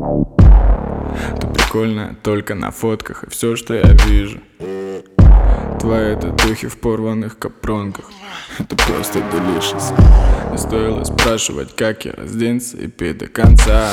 Ты прикольная только на фотках, и все, что я вижу, твои татухи в порванных капронках. Это просто делишес. Не стоило спрашивать, как я разденься, и пей до конца.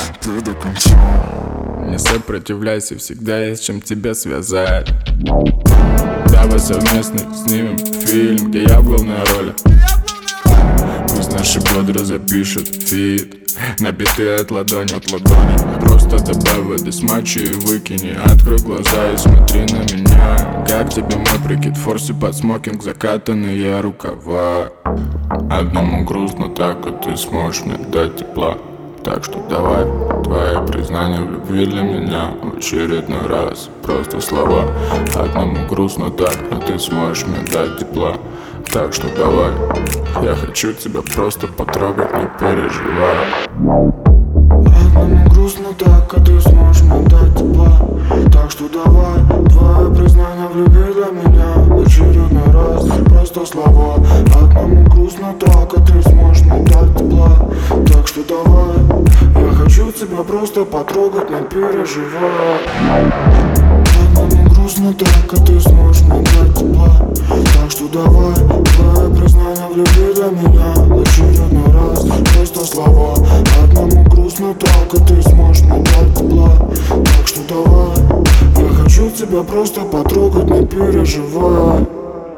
Не сопротивляйся, всегда есть чем тебя связать. Давай совместно снимем фильм, где я в главной роли. Пусть наши бедра запишут фит, набитые от ладони. Просто добавь воды с мочи и выкини. Открой глаза и смотри на меня. Как тебе мой прикид, форси под смокинг, закатанные рукава. Одному грустно так, а ты сможешь мне дать тепла. Так что давай, твои признания в любви для меня в очередной раз просто слова. Одному грустно так, а ты сможешь мне дать тепла. Так что давай, я хочу тебя просто потрогать, не переживай. Одному грустно так, а ты сможешь мне дать тепла. Так что давай, твои признания в любви для меня в очередной раз просто слова. Одному грустно так, а ты сможешь мне дать тепла. Так что давай, я хочу тебя просто потрогать, не переживай. Одному грустно так, а ты сможешь мне дать тепла. Так что давай, твои признания в любви для меня в очередной раз просто слова. Одному грустно так, а ты сможешь мне дать тепла. Так что давай, я хочу тебя просто потрогать, не переживай.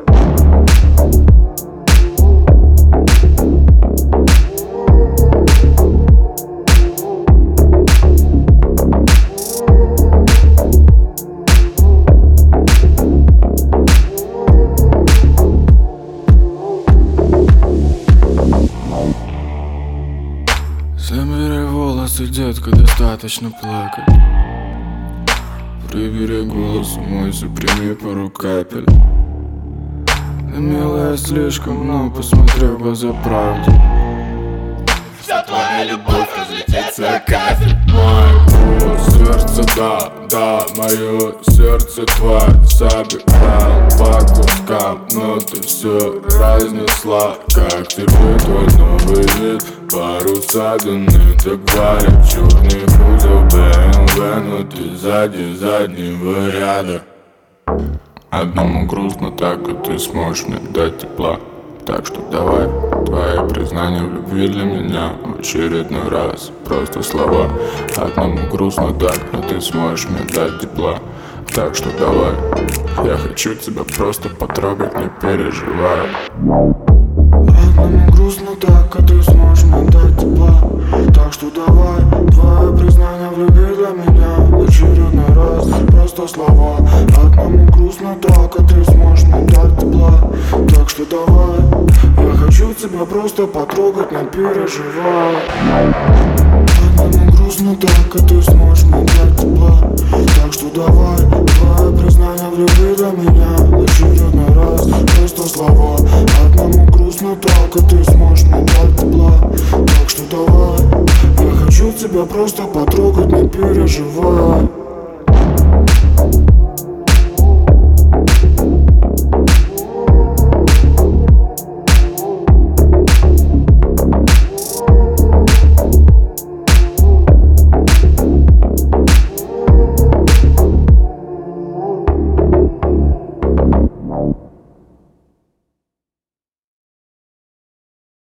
Забери волосы, детка, достаточно плакать. Прибери голос, умойся, прими пару капель. Ты милая слишком, но посмотри в глаза правде. Вся твоя любовь разлетится, кафель. Мое сердце, да, мое сердце тварь собирал по кускам, но ты все разнесла. Как тебе твой новый вид? Паруса даны, так валят черный кузов BMW, но ты сзади заднего ряда. Одному грустно так, а ты сможешь мне дать тепла. Так что давай, твои признания в любви для меня в очередной раз просто слова. Одному грустно так, а ты сможешь мне дать тепла. Так что давай, я хочу тебя просто потрогать, не переживай. Одному грустно так, а ты сможешь мне дать тепла. Так что давай, твои признания в любви для меня в очередной раз просто слова. Одному грустно так, а ты сможешь мне дать тепла. Так что давай, я хочу тебя просто потрогать, не переживай. Одному грустно так, а ты сможешь мне дать тепла. Так что давай, твои признания в любви для меня в очередной раз просто слова. Одному грустно так, а ты сможешь мне дать тепла. Так что давай, я хочу тебя просто потрогать, не переживай.